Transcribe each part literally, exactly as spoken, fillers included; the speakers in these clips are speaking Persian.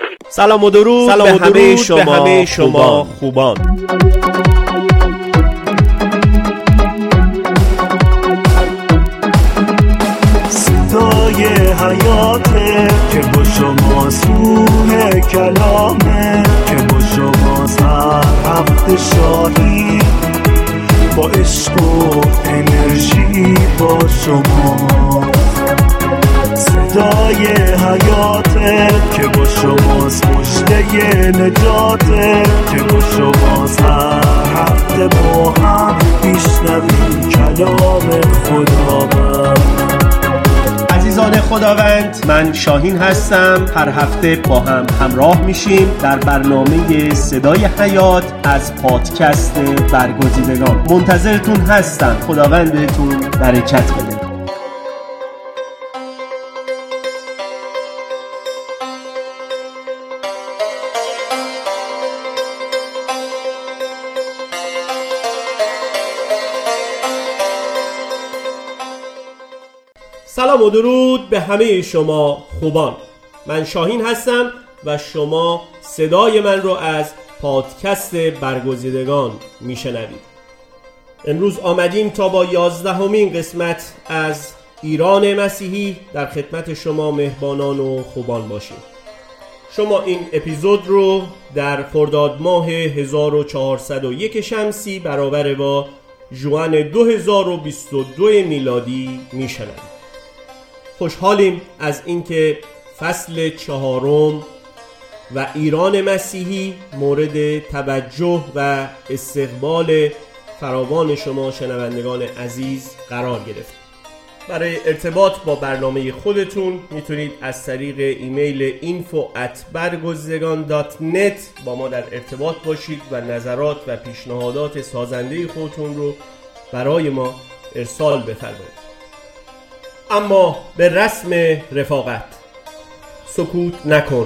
سلام و درود سلام به همه شما, به همه شما خوبان. صدای حیاته که با شما روح کلامه، که با شما هر هفته شاهی با عشق و انرژی با شما. صدای حیاته که با شماست، مژده نجاته که با شماست. هر هفته با هم میشنویم کلام خداوند. عزیزان خداوند، من شاهین هستم. هر هفته با هم همراه میشیم در برنامه صدای حیات از پادکست برگزیدگان. منتظرتون هستم. خداوند بهتون برکت بده. سلام و درود به همه شما خوبان. من شاهین هستم و شما صدای من رو از پادکست برگزیدگان میشنوید. امروز آمدیم تا با یازدهمین قسمت از ایران مسیحی در خدمت شما مهمانان و خوبان باشیم. شما این اپیزود رو در خرداد ماه هزار و چهارصد و یک شمسی برابر با ژوئن دو هزار و بیست و دو میلادی میشنوید. خوشحالیم از اینکه فصل چهارم و ایران مسیحی مورد توجه و استقبال فراوان شما شنوندگان عزیز قرار گرفت. برای ارتباط با برنامه خودتون میتونید از طریق ایمیل اینفو ات برگزیدگان دات نت با ما در ارتباط باشید و نظرات و پیشنهادات سازنده خودتون رو برای ما ارسال بفرمایید. اما به رسم رفاقت، سکوت نکن،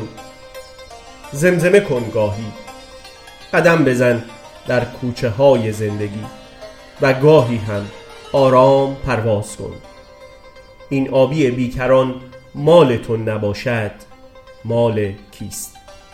زمزمه کن گاهی، قدم بزن در کوچه های زندگی و گاهی هم آرام پرواز کن. این آبی بیکران مالتون نباشد، مال کیست؟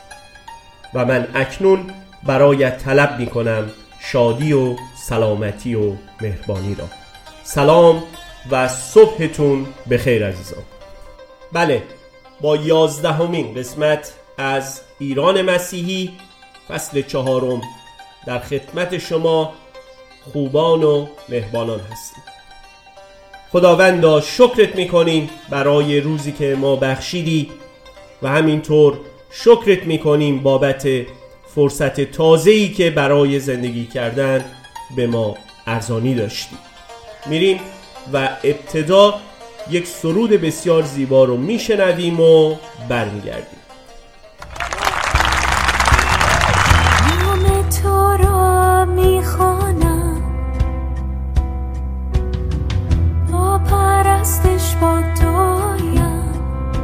و من اکنون برایت طلب می کنم شادی و سلامتی و مهربانی را. سلام و صبحتون بخیر عزیزان. بله، با یازدهمین قسمت از ایران مسیحی فصل چهارم در خدمت شما خوبان و مهربانان هستیم. خداوندا شکرت میکنیم برای روزی که ما بخشیدی و همینطور شکرت میکنیم بابت فرصت تازه‌ای که برای زندگی کردن به ما ارزانی داشتی. میریم و ابتدا یک سرود بسیار زیبا رو میشنویم و برمیگردیم. نام تو را میخوانم، با پرستش با دویم،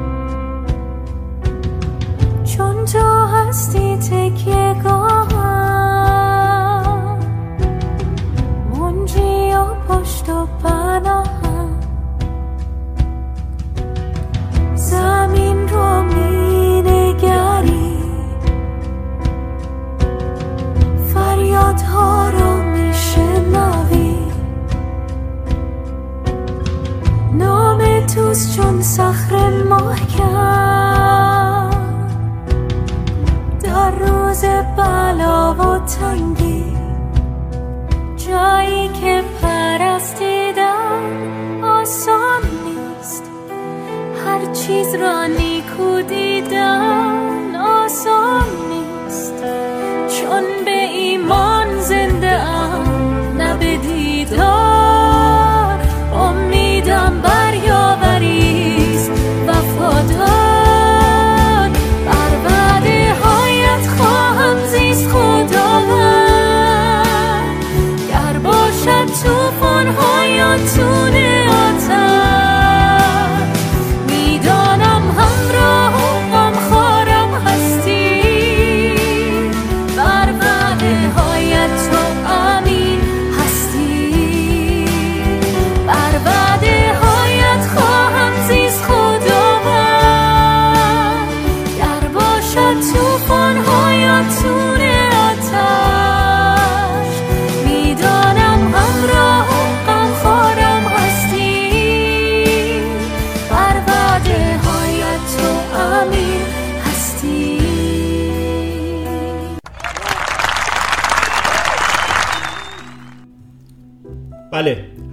چون تو هستی تکیه گاهم، منجی و پشت و پناهم. زمین رو می نگری، فریادها رو می شنوی. نام توست چون صخره محکم، در روز بلا و تنگی. جایی که پرستیدن آسان نیست، هر چیز را نیکو دیدن آسان نیست. چون به ایمان زنده ام نه به دیدار، امیدم بر یاوریست وفادار. بر وعده هایت خواهم زیست خداوند، گر باشد طوفان ها یا تون آتش. میدانم همراه و غمخوارم هستی،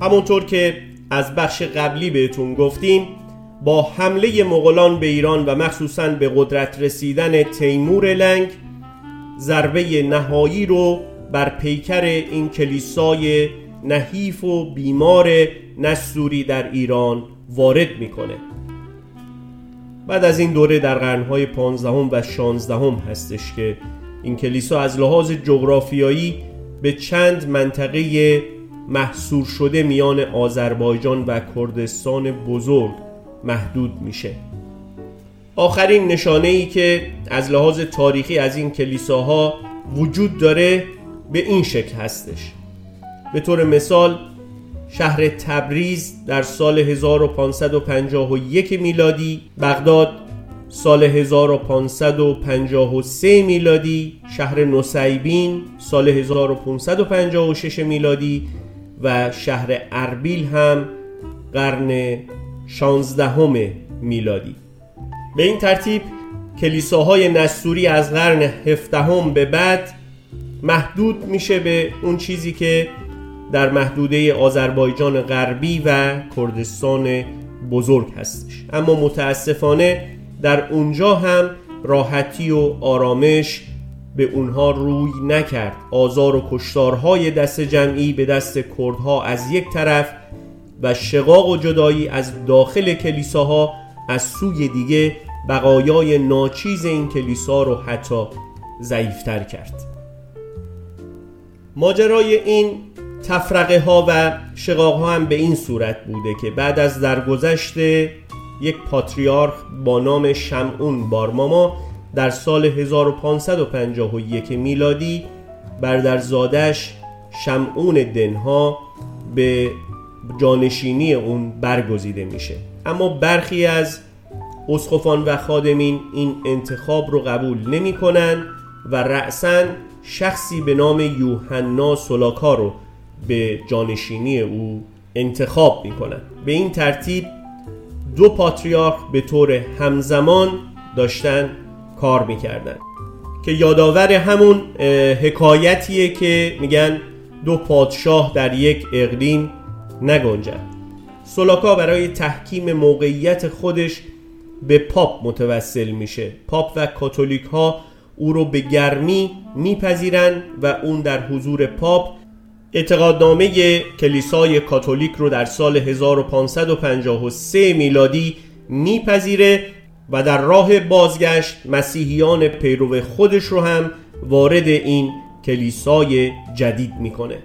همونطور که از بخش قبلی بهتون گفتیم، با حمله مغولان به ایران و مخصوصاً به قدرت رسیدن تیمور لنگ، ضربه نهایی رو بر پیکر این کلیسای نحیف و بیمار نسطوری در ایران وارد میکنه. بعد از این دوره در قرنهای پانزدهم و شانزدهم هستش که این کلیسا از لحاظ جغرافیایی به چند منطقه محصور شده میان آذربایجان و کردستان بزرگ محدود میشه. آخرین نشانه‌ای که از لحاظ تاریخی از این کلیساها وجود داره به این شکل هستش. به طور مثال شهر تبریز در سال هزار و پانصد و پنجاه و یک میلادی، بغداد سال هزار و پانصد و پنجاه و سه میلادی، شهر نصیبین سال هزار و پانصد و پنجاه و شش میلادی و شهر اربیل هم قرن شانزدهم میلادی. به این ترتیب کلیساهای نسطوری از قرن هفدهم به بعد محدود میشه به اون چیزی که در محدوده آذربایجان غربی و کردستان بزرگ هستش. اما متاسفانه در اونجا هم راحتی و آرامش به اونها روی نکرد. آزار و کشتارهای دست جمعی به دست کردها از یک طرف و شقاق و جدایی از داخل کلیساها از سوی دیگه بقایای ناچیز این کلیسا رو حتی ضعیفتر کرد. ماجرای این تفرقه ها و شقاق ها هم به این صورت بوده که بعد از درگذشت یک پاتریارخ با نام شمعون بارماما در سال هزار و پانصد و پنجاه و یک میلادی، برادرزادش شمعون دنها به جانشینی اون برگزیده میشه. اما برخی از اسقفان و خادمین این انتخاب رو قبول نمی کنن و رأساً شخصی به نام یوحنا سولاکا رو به جانشینی او انتخاب می کنن. به این ترتیب دو پاتریارخ به طور همزمان داشتن کار می کردن که یادآور همون حکایتیه که میگن دو پادشاه در یک اقلیم نگنجد. سولاکا برای تحکیم موقعیت خودش به پاپ متوسل میشه. پاپ و کاتولیک ها او رو به گرمی میپذیرن و اون در حضور پاپ اعتقادنامه کلیسای کاتولیک رو در سال هزار و پانصد و پنجاه و سه میلادی میپذیره و در راه بازگشت مسیحیان پیرو خودش رو هم وارد این کلیسای جدید میکنه.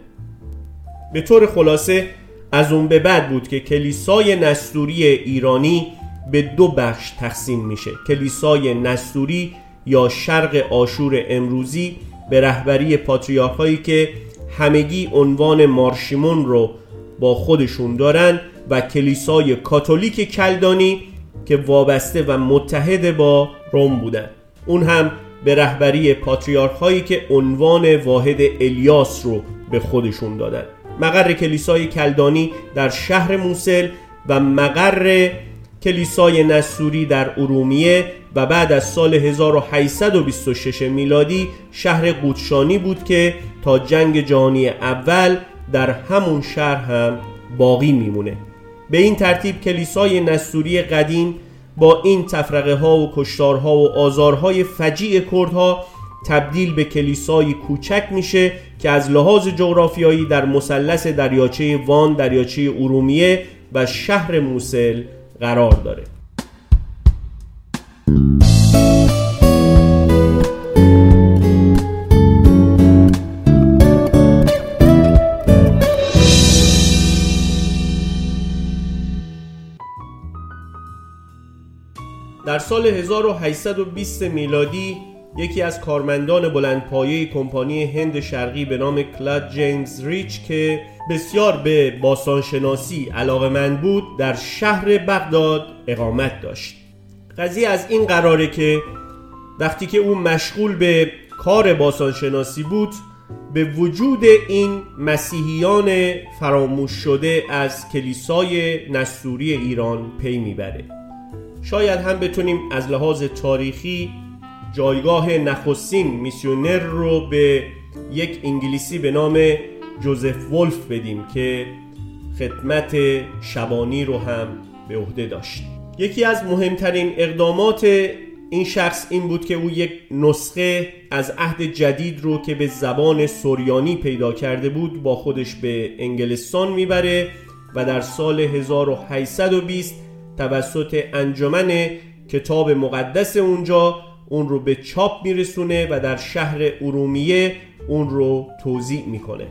به طور خلاصه از اون به بعد بود که کلیسای نسطوری ایرانی به دو بخش تقسیم میشه. کلیسای نسطوری یا شرق آشور امروزی به رهبری پاتریارخایی که همگی عنوان مارشیمون رو با خودشون دارن و کلیسای کاتولیک کلدانی که وابسته و متحد با روم بودن، اون هم به رهبری پاتریارخایی که عنوان واحد الیاس رو به خودشون دادن. مقر کلیسای کلدانی در شهر موصل و مقر کلیسای نسطوری در ارومیه و بعد از سال هزار و هشتصد و بیست و شش میلادی شهر قودشانی بود که تا جنگ جهانی اول در همون شهر هم باقی میمونه. به این ترتیب کلیسای نسطوری قدیم با این تفرقه ها و کشتارها و آزارهای فجیع کردها تبدیل به کلیسای کوچک میشه که از لحاظ جغرافیایی در مثلث دریاچه وان، دریاچه ارومیه و شهر موصل قرار داره. در سال هزار و هشتصد و بیست میلادی یکی از کارمندان بلندپایه کمپانی هند شرقی به نام کلاد جیمز ریچ که بسیار به باستانشناسی علاقه‌مند بود در شهر بغداد اقامت داشت. قضیه از این قراره که وقتی که او مشغول به کار باستانشناسی بود به وجود این مسیحیان فراموش شده از کلیسای نسطوری ایران پی میبره. شاید هم بتونیم از لحاظ تاریخی جایگاه نخستین میسیونر رو به یک انگلیسی به نام جوزف ولف بدیم که خدمت شبانی رو هم به عهده داشت. یکی از مهمترین اقدامات این شخص این بود که او یک نسخه از عهد جدید رو که به زبان سریانی پیدا کرده بود با خودش به انگلستان میبره و در سال هزار و هشتصد و بیست توسط انجمن کتاب مقدس اونجا اون رو به چاپ میرسونه و در شهر ارومیه اون رو توزیع میکنه.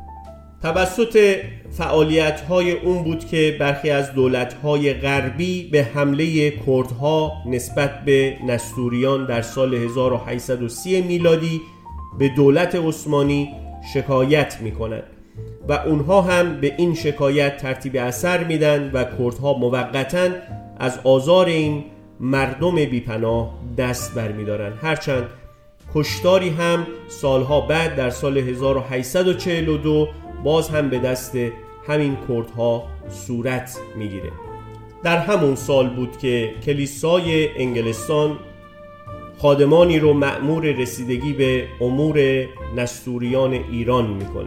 توسط فعالیت‌های اون بود که برخی از دولت‌های غربی به حمله کردها نسبت به نستوریان در سال هزار و هشتصد و سی میلادی به دولت عثمانی شکایت میکنند و اونها هم به این شکایت ترتیب اثر میدن و کردها موقتاً از آزار این مردم بیپناه دست برمیدارن، هرچند کشتاری هم سالها بعد در سال هزار و هشتصد و چهل و دو باز هم به دست همین کردها صورت میگیره. در همون سال بود که کلیسای انگلستان خادمانی رو مأمور رسیدگی به امور نستوریان ایران میکنه.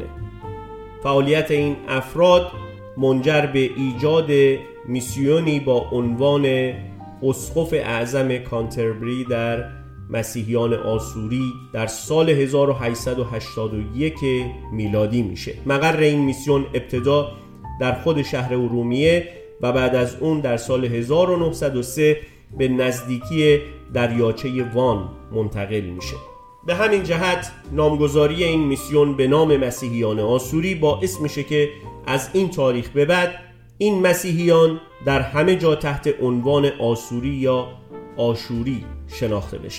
فعالیت این افراد منجر به ایجاد میسیونی با عنوان اسقف اعظم کانتربری در مسیحیان آسوری در سال هزار و هشتصد و هشتاد و یک میلادی میشه. مقر این میسیون ابتدا در خود شهر ارومیه و بعد از اون در سال هزار و نهصد و سه به نزدیکی دریاچه وان منتقل میشه. به همین جهت نامگذاری این میسیون به نام مسیحیان آسوری باعث میشه که از این تاریخ به بعد این مسیحیان در همه جا تحت عنوان آسوری یا آشوری شناخته بشن.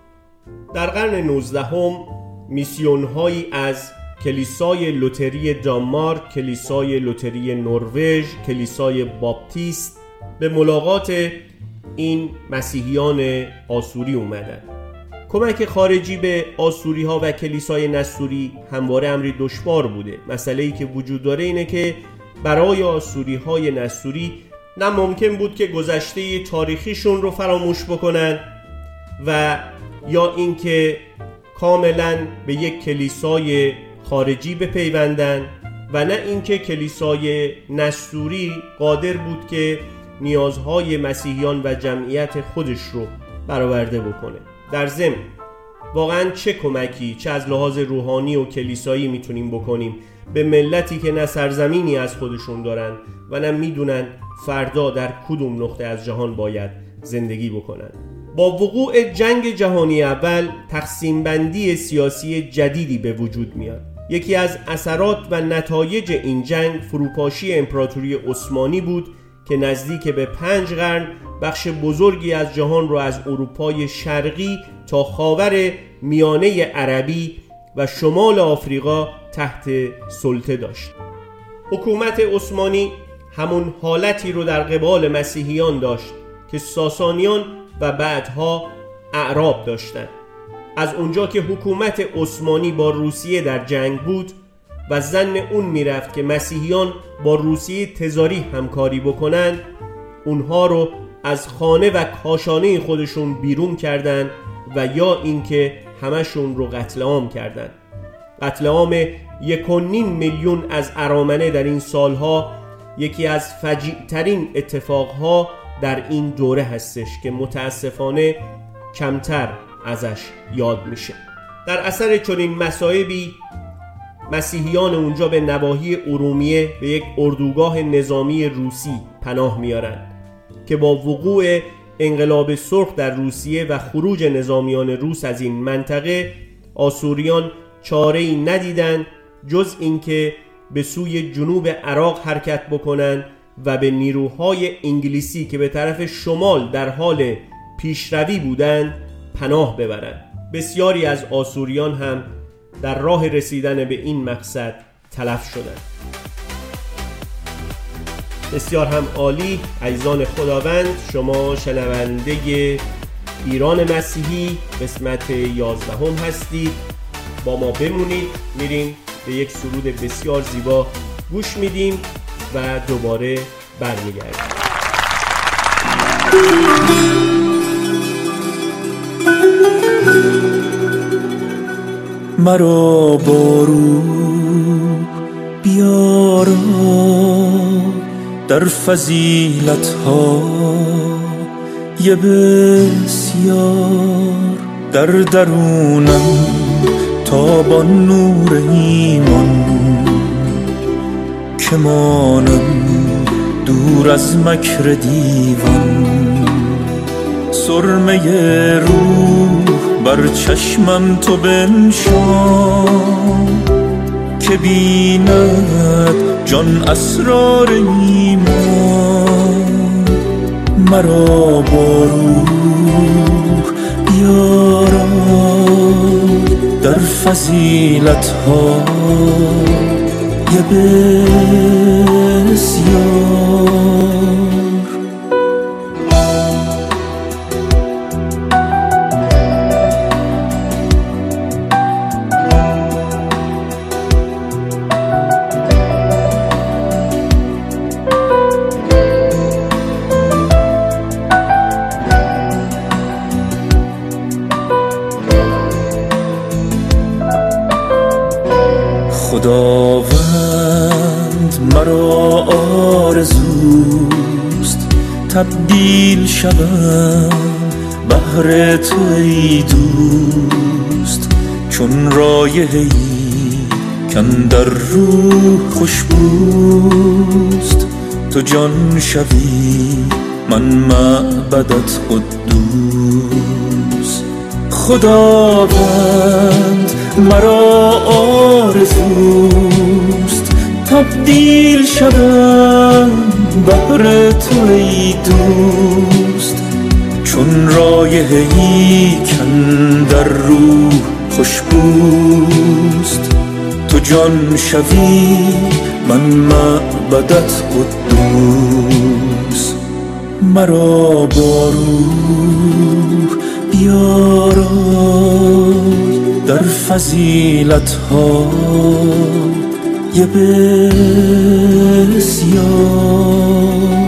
در قرن نوزدهم میسیون‌هایی از کلیسای لوتری دانمارک، کلیسای لوتری نروژ، کلیسای باپتیست به ملاقات این مسیحیان آسوری اومدن. کمک خارجی به آسوری ها و کلیسای نستوری همواره امری دشوار بوده. مسئله‌ای که وجود داره اینه که برای آسوری های نستوری نه ممکن بود که گذشته تاریخیشون رو فراموش بکنن و یا اینکه کاملا به یک کلیسای خارجی بپیوندن و نه اینکه کلیسای نستوری قادر بود که نیازهای مسیحیان و جمعیت خودش رو برآورده بکنه. در ضمن واقعا چه کمکی چه از لحاظ روحانی و کلیسایی میتونیم بکنیم به ملتی که نه سرزمینی از خودشون دارن و نه میدونن فردا در کدوم نقطه از جهان باید زندگی بکنن. با وقوع جنگ جهانی اول تقسیم بندی سیاسی جدیدی به وجود میاد. یکی از اثرات و نتایج این جنگ فروپاشی امپراتوری عثمانی بود که نزدیک به پنج قرن بخش بزرگی از جهان را از اروپای شرقی تا خاور میانه عربی و شمال آفریقا تحت سلطه داشت. حکومت عثمانی همون حالتی رو در قبال مسیحیان داشت که ساسانیان و بعدها اعراب داشتند. از اونجا که حکومت عثمانی با روسیه در جنگ بود و ظن اون میرفت که مسیحیان با روسیه تزاری همکاری بکنن، اونها رو از خانه و کاشانه خودشون بیرون کردن و یا اینکه همشون رو قتل عام کردن. قتل عام یک و نیم میلیون از ارامنه در این سالها یکی از فجیع‌ترین اتفاقها در این دوره هستش که متاسفانه کمتر ازش یاد میشه. در اثر چنین مصائبی مسیحیان اونجا به نواحی ارومیه به یک اردوگاه نظامی روسی پناه میارن که با وقوع انقلاب سرخ در روسیه و خروج نظامیان روس از این منطقه آسوریان چاره‌ای ندیدن جز اینکه به سوی جنوب عراق حرکت بکنن و به نیروهای انگلیسی که به طرف شمال در حال پیشروی بودند پناه ببرند. بسیاری از آسوریان هم در راه رسیدن به این مقصد تلف شدند. بسیار هم عالی. عزیزان خداوند، شما شنونده ایران مسیحی قسمت یازدهم هستید. با ما بمونید. میریم به یک سرود بسیار زیبا گوش میدیم و دوباره برمیگردیم. مرا بارو بی بیارا در فضیلت ها یه بسیار در درونم تا با نور ایمان که مانم دور از مکر دیوان سرمه روح بر چشمم تو بنشان که بیند جان اسرار ایمان مرا با روح بیارا در فضیلت ها یه بسیار خداوند مرا آرزوست تبدیل شوم بهر تو ای دوست چون رایحه‌ای کاندر روح خوشبوست تو جان شوی من معبدت قدوس خداوند مرا آرزوست تبدیل شدم بهر تو ای دوست چون رایحه‌ای کاندر روح خوشبوست تو جان شوی من معبدت قدوس مرا با روح بیارای در فضیلت ها یه بسیار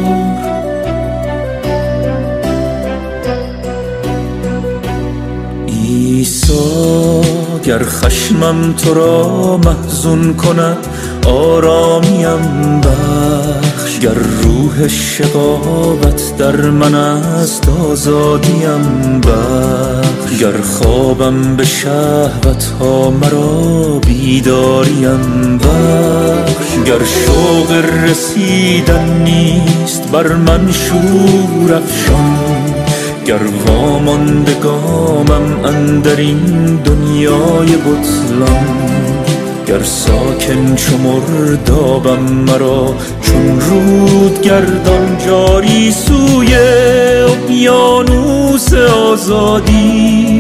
عیسی گر خشمم تو را محزون کند آرامیم بخش گر روح شقاوت در من است آزادیم بخش گر خوابم به شهوت ها مرا بیداریم بخش گر شوق رسیدن نیست بر من شور افشان گر واماندگامم اندر این دنیای بطلان گر ساکن چو مردابم مرا چون رود گردان جاری سوی اقیانوس آزادی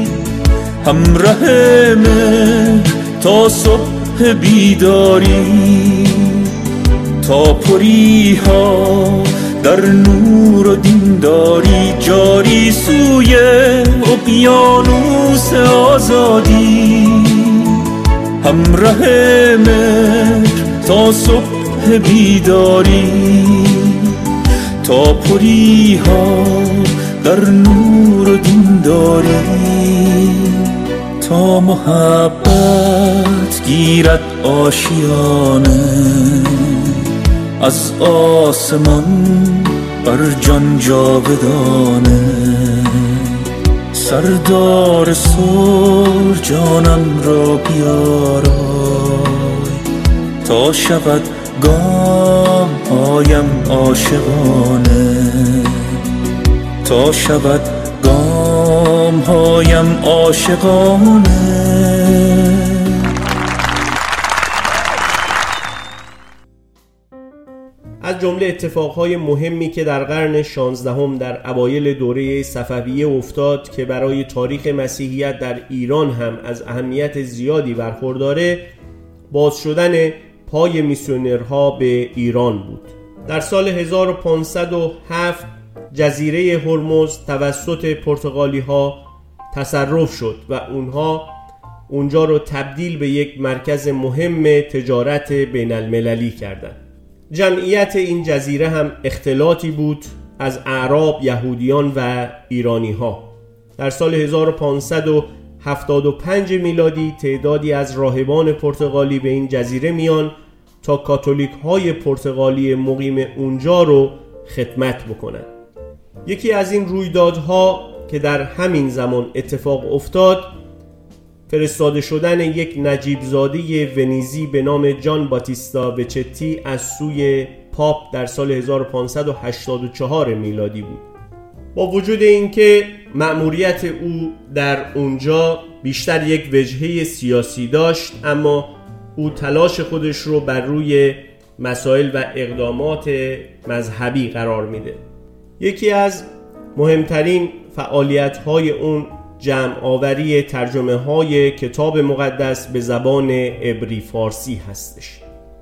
همراه مهر تا صبح بیداری تا پری ها در نور و دینداری جاری سوی اقیانوس آزادی همراه مهر تا صبح بیداری تا پری ها در نور و دینداری تا محبت گیرد آشیانه از آسمان بر جان جاودانه سردار سر جانم را بیارای تا شود گام هایم عاشقانه تا شود گام هایم عاشقانه. از جمله اتفاقهای مهمی که در قرن شانزدهم در اوایل دوره صفویه افتاد که برای تاریخ مسیحیت در ایران هم از اهمیت زیادی برخورداره، باز شدن پای میسیونرها به ایران بود. در سال هزار و پانصد و هفت جزیره هرمز توسط پرتغالی ها تصرف شد و اونها اونجا رو تبدیل به یک مرکز مهم تجارت بین المللی کردند. جمعیت این جزیره هم اختلاطی بود از اعراب، یهودیان و ایرانی ها. در سال هزار و پانصد و هفتاد و پنج میلادی تعدادی از راهبان پرتغالی به این جزیره میان تا کاتولیک های پرتغالی مقیم اونجا رو خدمت بکنن. یکی از این رویدادها که در همین زمان اتفاق افتاد فرستاده شدن یک نجیب زاده ونیزی به نام جان باتیستا وچتی از سوی پاپ در سال هزار و پانصد و هشتاد و چهار میلادی بود. با وجود اینکه مأموریت او در اونجا بیشتر یک وجهه سیاسی داشت، اما او تلاش خودش رو بر روی مسائل و اقدامات مذهبی قرار میده. یکی از مهمترین فعالیت‌های اون جمع آوری ترجمه های کتاب مقدس به زبان عبری فارسی هستش.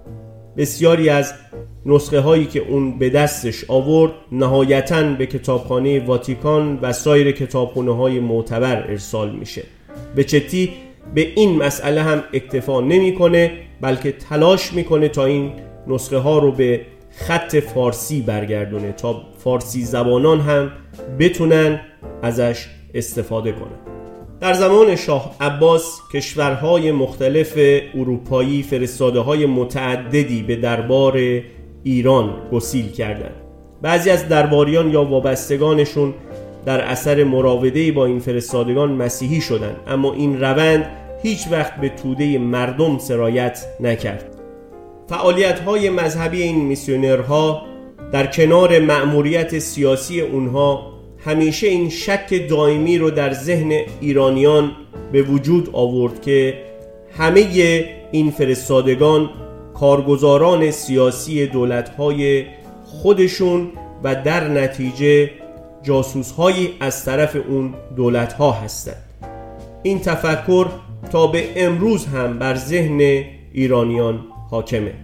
بسیاری از نسخه هایی که اون به دستش آورد نهایتاً به کتابخانه واتیکان و سایر کتابخانه های معتبر ارسال میشه. وچتی به این مسئله هم اکتفا نمیکنه، بلکه تلاش میکنه تا این نسخه ها رو به خط فارسی برگردونه تا فارسی زبانان هم بتونن ازش استفاده کنن. در زمان شاه عباس کشورهای مختلف اروپایی فرستاده‌های متعددی به دربار ایران گسیل کردند. بعضی از درباریان یا وابستگانشون در اثر مراوده‌ای با این فرستادگان مسیحی شدند، اما این روند هیچ وقت به توده مردم سرایت نکرد. فعالیت‌های مذهبی این میسیونرها در کنار مأموریت سیاسی اونها همیشه این شک دائمی رو در ذهن ایرانیان به وجود آورد که همه این فرستادگان کارگزاران سیاسی دولت‌های خودشون و در نتیجه جاسوس‌هایی از طرف اون دولت‌ها هستند. این تفکر تا به امروز هم بر ذهن ایرانیان حاکمه.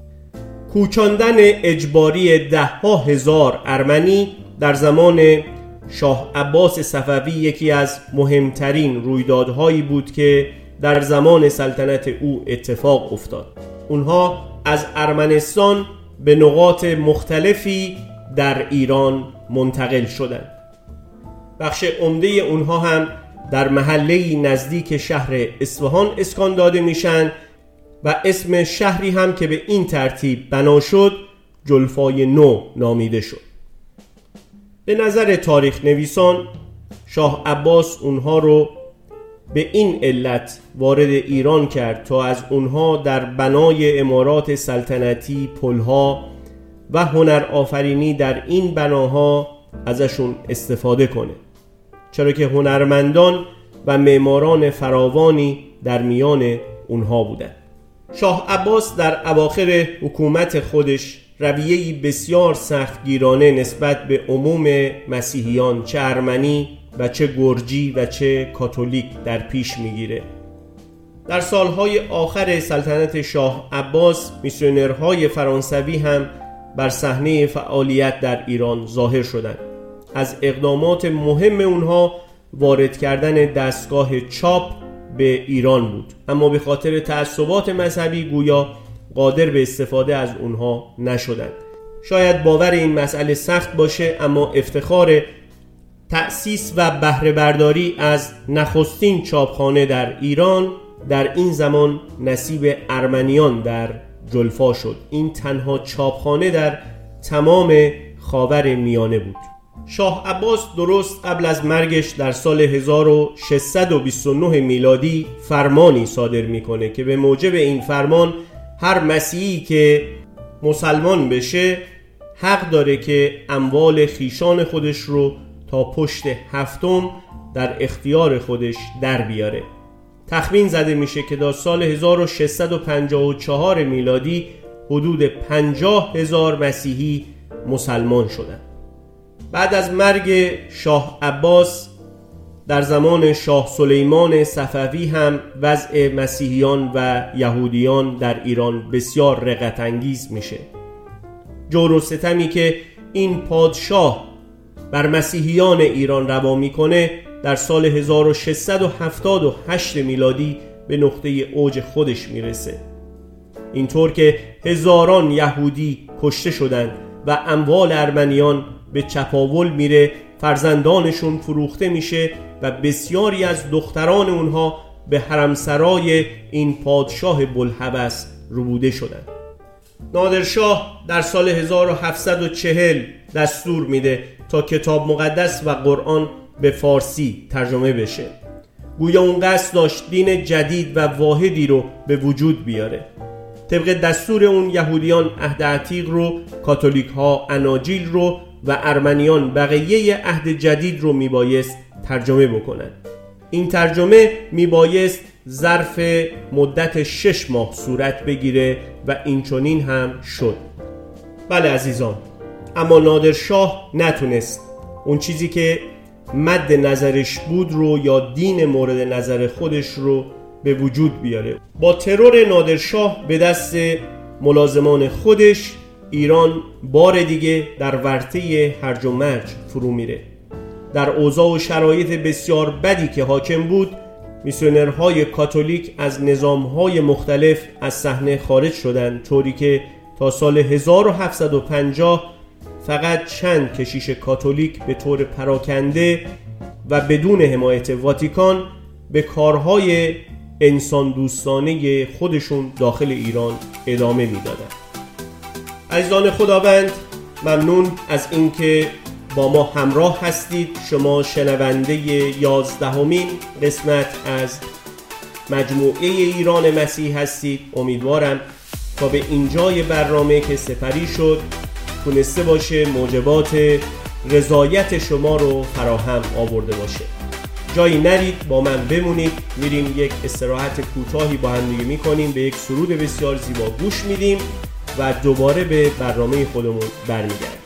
کوچاندن اجباری ده ها هزار ارمنی در زمان شاه عباس صفوی یکی از مهمترین رویدادهایی بود که در زمان سلطنت او اتفاق افتاد. اونها از ارمنستان به نقاط مختلفی در ایران منتقل شدند. بخش عمده اونها هم در محله‌ای نزدیک شهر اصفهان اسکان داده میشن و اسم شهری هم که به این ترتیب بنا شد جلفای نو نامیده شد. به نظر تاریخ نویسان شاه عباس اونها رو به این علت وارد ایران کرد تا از اونها در بنای عمارات سلطنتی، پلها و هنر آفرینی در این بناها ازشون استفاده کنه، چرا که هنرمندان و معماران فراوانی در میان اونها بودند. شاه عباس در اواخر حکومت خودش رویه‌ای بسیار سختگیرانه نسبت به عموم مسیحیان، چه ارمنی و چه گرجی و چه کاتولیک در پیش میگیره. در سالهای آخر سلطنت شاه عباس میسیونرهای فرانسوی هم بر صحنه فعالیت در ایران ظاهر شدند. از اقدامات مهم اونها وارد کردن دستگاه چاپ به ایران بود، اما به خاطر تعصبات مذهبی گویا قادر به استفاده از اونها نشدند. شاید باور این مسئله سخت باشه، اما افتخار تأسیس و بهره برداری از نخستین چاپخانه در ایران در این زمان نصیب ارمنیان در جلفا شد. این تنها چاپخانه در تمام خاور میانه بود. شاه عباس درست قبل از مرگش در سال هزار و ششصد و بیست و نه میلادی فرمانی صادر میکنه که به موجب این فرمان هر مسیحی که مسلمان بشه حق داره که اموال خیشان خودش رو تا پشت هفتم در اختیار خودش در بیاره. تخمین زده میشه که در سال هزار و ششصد و پنجاه و چهار میلادی حدود پنجاه هزار مسیحی مسلمان شدند. بعد از مرگ شاه عباس در زمان شاه سلیمان صفوی هم وضع مسیحیان و یهودیان در ایران بسیار رقت انگیز میشه. جور و ستمی که این پادشاه بر مسیحیان ایران روا میکنه در سال هزار و ششصد و هفتاد و هشت میلادی به نقطه اوج خودش میرسه، اینطور که هزاران یهودی کشته شدند و اموال ارمنیان به چپاول میره، فرزندانشون فروخته میشه و بسیاری از دختران اونها به حرمسرای این پادشاه بوالهوس ربوده شدند. نادرشاه در سال هزار و هفتصد و چهل دستور میده تا کتاب مقدس و قرآن به فارسی ترجمه بشه. گویا اون قصد داشت دین جدید و واحدی رو به وجود بیاره. طبق دستور اون یهودیان عهد عتیق رو، کاتولیک ها اناجیل رو و ارمنیان بقیه عهد جدید رو میبایست ترجمه بکنن. این ترجمه میبایست ظرف مدت شش ماه صورت بگیره و این چنین هم شد. بله عزیزان، اما نادرشاه نتونست اون چیزی که مد نظرش بود رو یا دین مورد نظر خودش رو به وجود بیاره. با ترور نادرشاه به دست ملازمان خودش ایران بار دیگه در ورطه هرج و مرج فرو میره. در اوضاع و شرایط بسیار بدی که حاکم بود، میسیونرهای کاتولیک از نظامهای مختلف از صحنه خارج شدند، طوری که تا سال هزار و هفتصد و پنجاه فقط چند کشیش کاتولیک به طور پراکنده و بدون حمایت واتیکان به کارهای انسان دوستانه خودشون داخل ایران ادامه میدادند. عزیزان خداوند، ممنون از اینکه با ما همراه هستید. شما شنونده یازدهمین قسمت از مجموعه ایران مسیح هستید. امیدوارم تا به اینجای برنامه که سپری شد تونسته باشه موجبات رضایت شما رو فراهم آورده باشه. جایی نرید، با من بمونید. میریم یک استراحت کوتاهی با هم دیگه میکنیم، به یک سرود بسیار زیبا گوش میدیم و دوباره به برنامه خودمون برمیگردیم.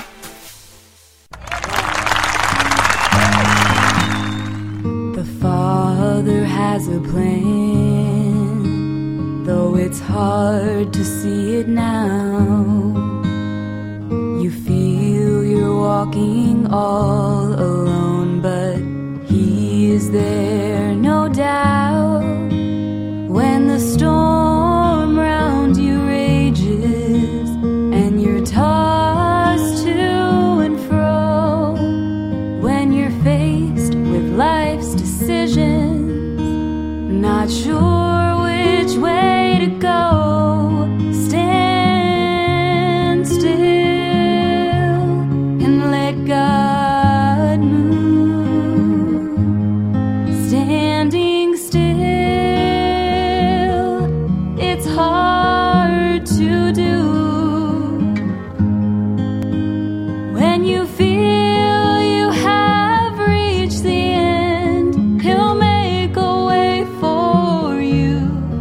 The Father has a plan, though it's hard to see it now. You feel you're walking all alone, but He is there, no doubt. When the storm round you rages and you're tossed to and fro, when you're faced with life's decisions, not sure which way to go, stand still and let God move. Standing still, it's hard to do. When you feel you have reached the end, He'll make a way for you.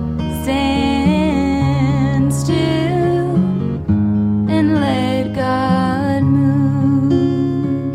Stand still and let God move.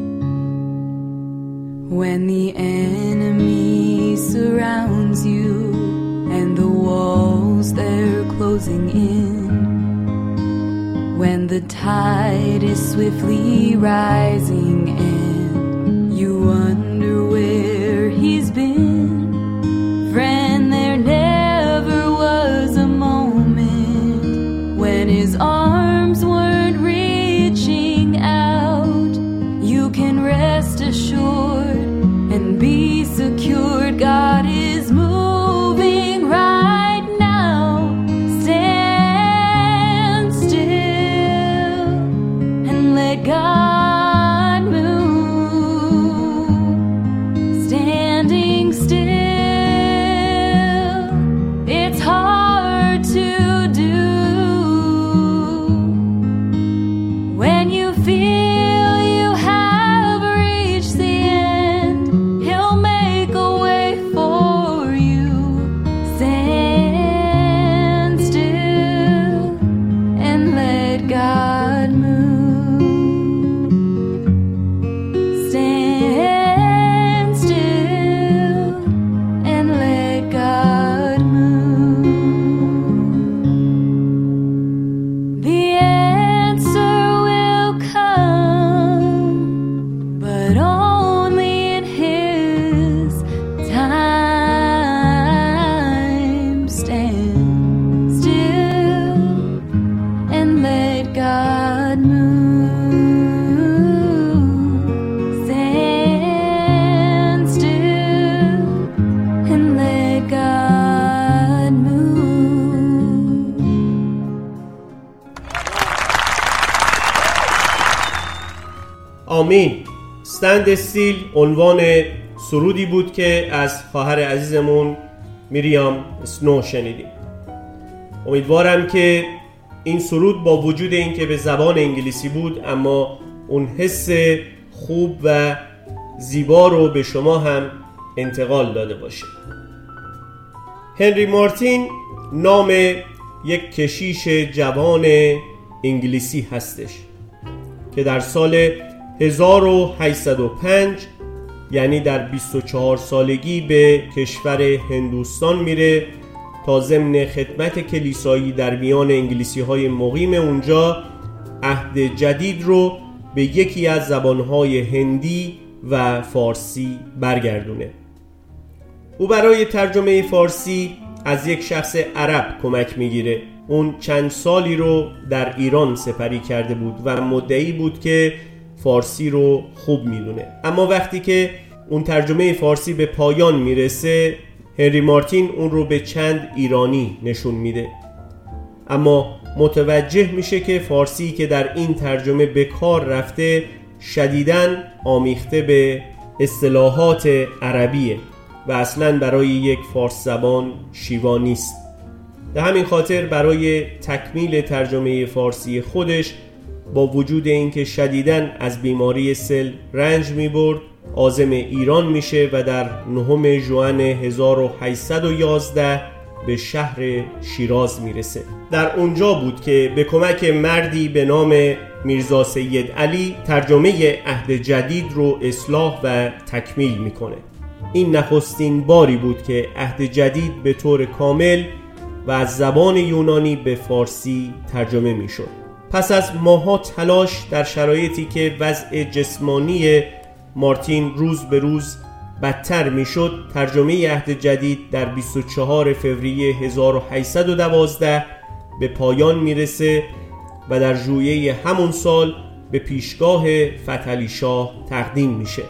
When the enemy surrounds you and the walls they're closing in, when the tide is swiftly rising and you wonder where He's been, friend, there never was a moment when His arms weren't reaching out. You can rest assured and be secured. God is moving right now. Stand still and let God move. stand still عنوان سرودی بود که از خواهر عزیزمون میریام اسنو شنیدیم. امیدوارم که این سرود با وجود این که به زبان انگلیسی بود اما اون حس خوب و زیبا رو به شما هم انتقال داده باشه. هنری مارتین نام یک کشیش جوان انگلیسی هستش که در سال هزار و هشتصد و پنج یعنی در بیست و چهار سالگی به کشور هندوستان میره تا ضمن خدمت کلیسایی در میان انگلیسی های مقیم اونجا عهد جدید رو به یکی از زبانهای هندی و فارسی برگردونه. او برای ترجمه فارسی از یک شخص عرب کمک میگیره. اون چند سالی رو در ایران سپری کرده بود و مدعی بود که فارسی رو خوب میدونه. اما وقتی که اون ترجمه فارسی به پایان میرسه، هنری مارتین اون رو به چند ایرانی نشون میده. اما متوجه میشه که فارسی که در این ترجمه به کار رفته شدیداً آمیخته به اصطلاحات عربیه و اصلاً برای یک فارس زبان شیوا نیست. به همین خاطر برای تکمیل ترجمه فارسی خودش با وجود اینکه شدیداً از بیماری سل رنج میبرد عازم ایران میشه و در نهم ژوئن هزار و هشتصد و یازده به شهر شیراز میرسه. در اونجا بود که به کمک مردی به نام میرزا سید علی ترجمه عهد جدید رو اصلاح و تکمیل میکنه. این نخستین باری بود که عهد جدید به طور کامل و از زبان یونانی به فارسی ترجمه میشد. پس از ماها تلاش در شرایطی که وضع جسمانی مارتین روز به روز بدتر میشد، ترجمه عهد جدید در بیست و چهارم فوریه هزار و هشتصد و دوازده به پایان میرسه و در ژوئیه همون سال به پیشگاه فتحعلی شاه تقدیم میشه.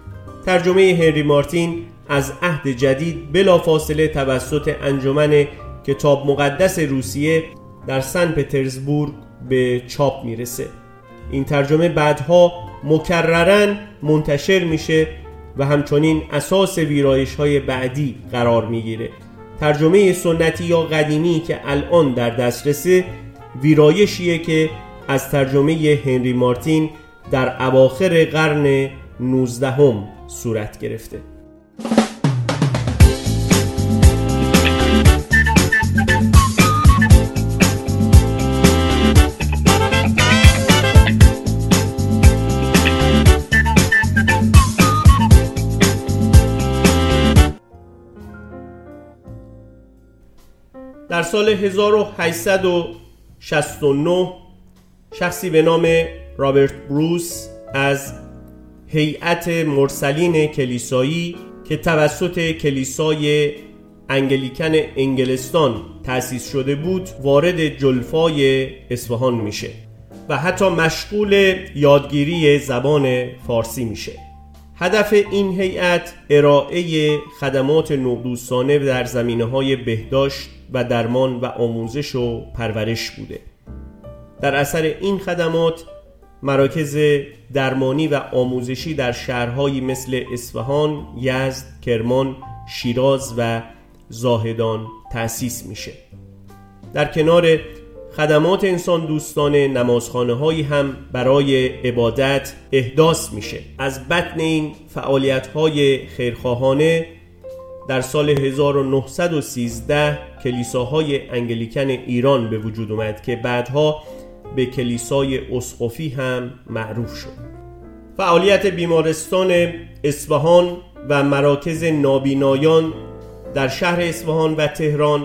ترجمه هنری مارتین از عهد جدید بلافاصله توسط انجمن کتاب مقدس روسیه در سن پترزبورگ به چاپ میرسه. این ترجمه بعدها مکررن منتشر میشه و همچنین اساس ویرایش‌های بعدی قرار میگیره. ترجمه سنتی یا قدیمی که الان در دسترسه ویرایشیه که از ترجمه هنری مارتین در اواخر قرن نوزدهم صورت گرفته. در سال هزار و هشتصد و شصت و نه شخصی به نام رابرت بروس از هیئت مرسلین کلیسایی که توسط کلیسای انگلیکن انگلستان تأسیس شده بود وارد جلفای اصفهان میشه و حتی مشغول یادگیری زبان فارسی میشه. هدف این هیئت ارائه خدمات نودوستانه در زمینه‌های بهداشت و درمان و آموزش و پرورش بوده. در اثر این خدمات مراکز درمانی و آموزشی در شهرهایی مثل اصفهان، یزد، کرمان، شیراز و زاهدان تأسیس میشه. در کنار خدمات انسان دوستانه نمازخانه هایی هم برای عبادت احداث میشه. از بطن این فعالیت های خیرخواهانه در سال هزار و نهصد و سیزده کلیساهای انگلیکن ایران به وجود اومد که بعدها به کلیسای اسقفی هم معروف شد. فعالیت بیمارستان اصفهان و مراکز نابینایان در شهر اصفهان و تهران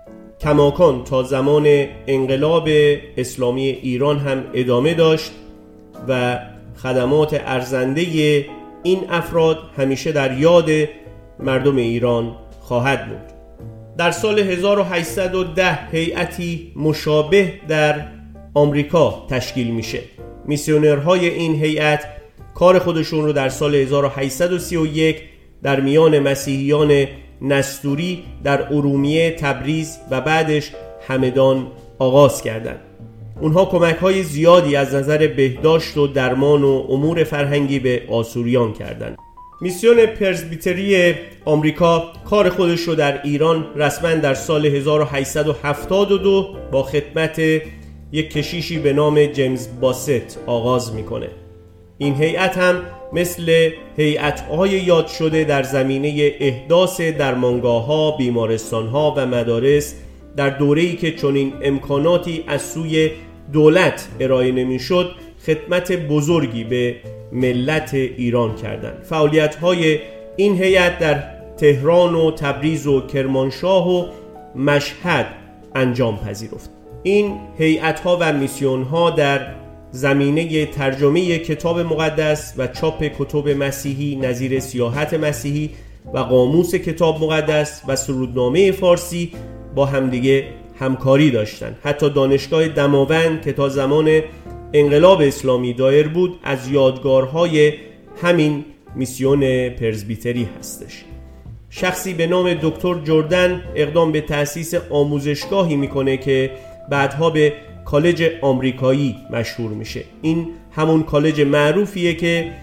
کماکان تا زمان انقلاب اسلامی ایران هم ادامه داشت و خدمات ارزنده این افراد همیشه در یاد مردم ایران خواهد بود. در سال هزار و هشتصد و ده هیئتی مشابه در آمریکا تشکیل میشه. میسیونرهای این هیئت کار خودشون رو در سال هزار و هشتصد و سی و یک در میان مسیحیان نستوری در ارومیه، تبریز و بعدش همدان آغاز کردند. اونها کمک‌های زیادی از نظر بهداشت و درمان و امور فرهنگی به آسوریان کردند. میسیون پرزبیتری آمریکا کار خودش رو در ایران رسما در سال هزار و هشتصد و هفتاد و دو با خدمت یک کشیشی به نام جیمز باست آغاز میکنه. این هیئت هم مثل هیئت‌های یاد شده در زمینه احداث درمانگاه‌ها، بیمارستان‌ها و مدارس در دوره‌ای که چنین امکاناتی از سوی دولت ارائه نمی‌شد، خدمت بزرگی به ملت ایران کردند. فعالیت‌های این هیئت در تهران و تبریز و کرمانشاه و مشهد انجام پذیرفت. این هیئت‌ها و میسیون‌ها در زمینه ترجمه کتاب مقدس و چاپ کتب مسیحی نظیر سیاحت مسیحی و قاموس کتاب مقدس و سرودنامه فارسی با همدیگه همکاری داشتند. حتی دانشگاه دماوند که تا زمان انقلاب اسلامی دایر بود از یادگارهای همین میسیون پرزبیتری هستش. شخصی به نام دکتر جردن اقدام به تأسیس آموزشگاهی میکنه که بعدها به کالج آمریکایی مشهور میشه. این همون کالج معروفیه که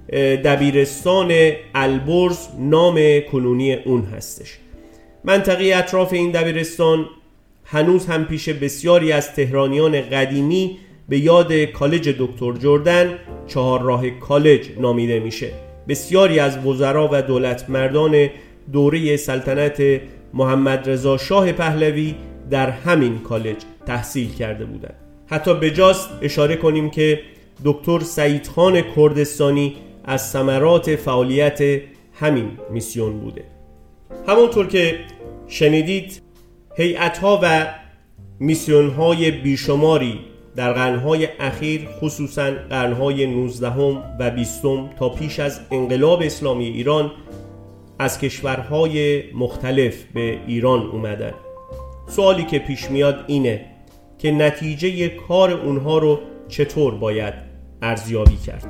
دبیرستان البرز نام کنونی اون هستش. منطقه اطراف این دبیرستان هنوز هم پیش بسیاری از تهرانیان قدیمی به یاد کالج دکتر جردن چهار راه کالج نامیده میشه. بسیاری از وزرا و دولت مردان دوره سلطنت محمد رضا شاه پهلوی در همین کالج تحصیل کرده بودند. حتی بجاست اشاره کنیم که دکتر سعید خان کردستانی از ثمرات فعالیت همین میسیون بوده. همونطور که شنیدید هیئت‌ها و میسیون‌های بیشماری در قرن‌های اخیر خصوصاً قرن‌های نوزدهم و بیستم تا پیش از انقلاب اسلامی ایران از کشورهای مختلف به ایران اومدن. سوالی که پیش میاد اینه که نتیجه کار اونها رو چطور باید ارزیابی کرد؟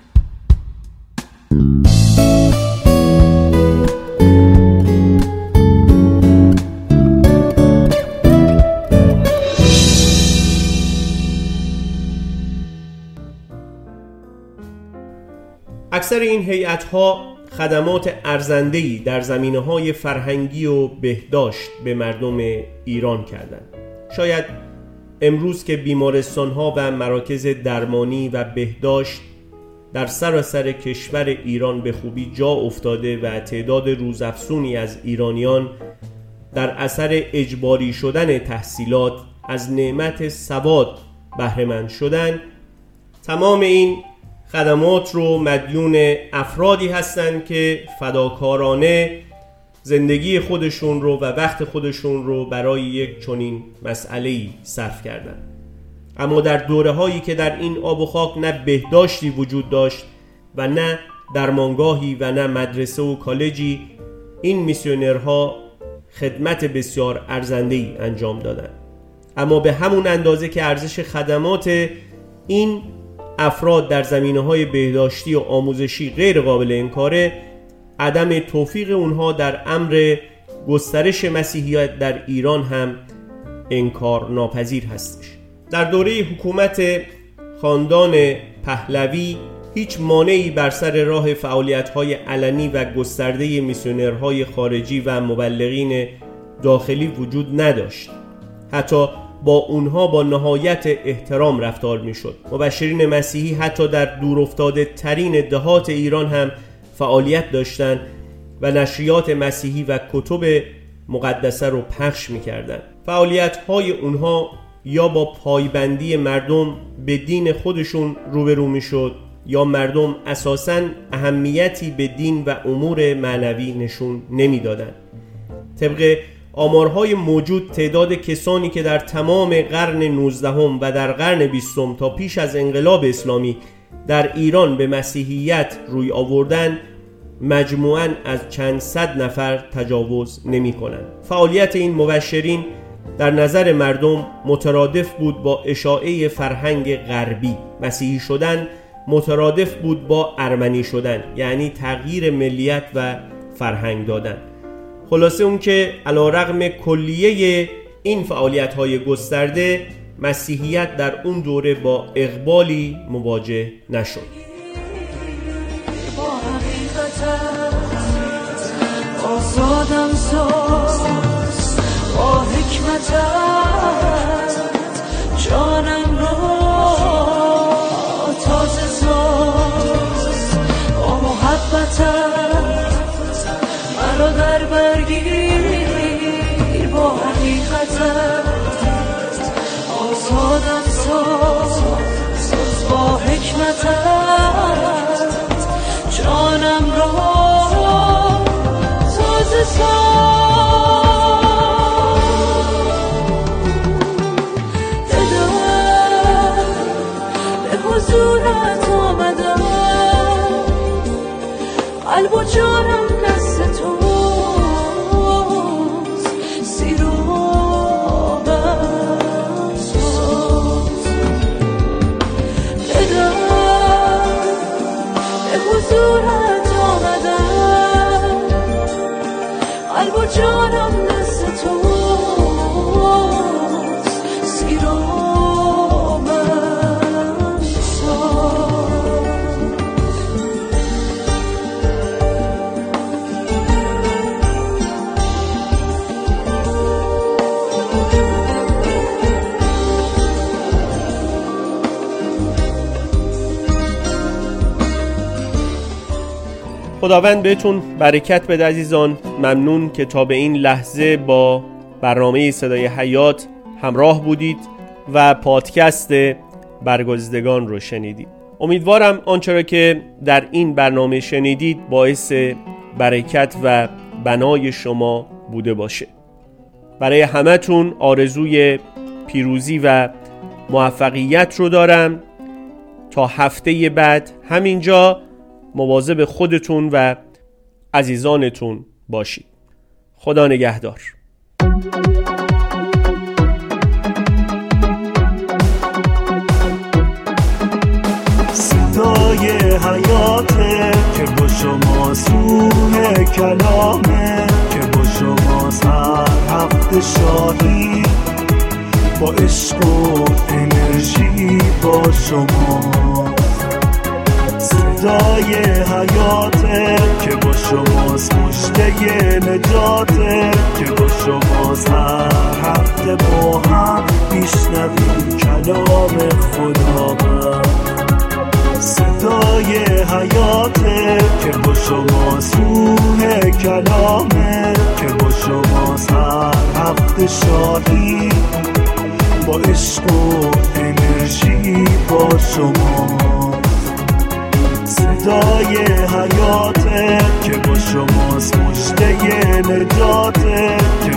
اکثر این هیئت‌ها خدمات ارزنده‌ای در زمینه‌های فرهنگی و بهداشت به مردم ایران کردند. شاید امروز که بیمارستان‌ها و مراکز درمانی و بهداشت در سراسر کشور ایران به خوبی جا افتاده و تعداد روزافزونی از ایرانیان در اثر اجباری شدن تحصیلات از نعمت سواد بهره مند شدند، تمام این خدمات رو مدیون افرادی هستند که فداکارانه زندگی خودشون رو و وقت خودشون رو برای یک چنین مسئله‌ای صرف کردن. اما در دوره‌هایی که در این آب و خاک نه بهداشتی وجود داشت و نه درمانگاهی و نه مدرسه و کالجی، این میسیونرها خدمت بسیار ارزنده‌ای انجام دادند. اما به همون اندازه که ارزش خدمات این افراد در زمینه‌های بهداشتی و آموزشی غیر قابل انکاره، عدم توفیق اونها در امر گسترش مسیحیت در ایران هم انکار ناپذیر هستش. در دوره حکومت خاندان پهلوی هیچ مانعی بر سر راه فعالیت‌های علنی و گسترده میسیونرهای خارجی و مبلغین داخلی وجود نداشت. حتی با اونها با نهایت احترام رفتار میشد. مبشرین مسیحی حتی در دورافتاده ترین دهات ایران هم فعالیت داشتند و نشریات مسیحی و کتب مقدسه رو پخش میکردند. فعالیت‌های اونها یا با پایبندی مردم به دین خودشون روبرو میشد یا مردم اساساً اهمیتی به دین و امور معنوی نشون نمیدادند. طبق آمارهای موجود تعداد کسانی که در تمام قرن نوزدهم و در قرن بیستم تا پیش از انقلاب اسلامی در ایران به مسیحیت روی آوردن مجموعاً از چند صد نفر تجاوز نمی کنند. فعالیت این مبشرین در نظر مردم مترادف بود با اشاعه فرهنگ غربی. مسیحی شدن مترادف بود با ارمنی شدن، یعنی تغییر ملیت و فرهنگ دادن. خلاصه اون که علیرغم کلیه این فعالیت‌های گسترده، مسیحیت در اون دوره با اقبالی مواجه نشد. با حقیقتت آزادم ساز، با حکمتت جانم را تازه ساز، با محبتت مرا در برگیر، با حقیقتت آزادم ساز، با حکمتت جانم را تازه ساز. دلم به حضورت آمدم، قلب و جانم دست توست، سیرابم ساز. دلم به حضورت آمدم، قلب و جانم دست توست، سیرابم ساز. خداوند بهتون برکت بده عزیزان. ممنون که تا به این لحظه با برنامه صدای حیات همراه بودید و پادکست برگزیدگان رو شنیدید. امیدوارم آنچه را که در این برنامه شنیدید باعث برکت و بنای شما بوده باشه. برای همتون آرزوی پیروزی و موفقیت رو دارم. تا هفته بعد همینجا مواظب خودتون و عزیزانتون باشید. خدا نگهدار. صدای حیاته که با شما روح کلامه، که با شما هر هفته شاهی، با عشق و انرژی با شما. صدای حیاته که با شماست، مژده نجاته که با شماست. هر هفته با هم میشنویم کلام خدا. صدای حیاته که با شماست، روح کلامه که با شماست. هر هفته شاهی، با عشق و انرژی با شما. صدای حیاته که با شماست، مژده نجاته که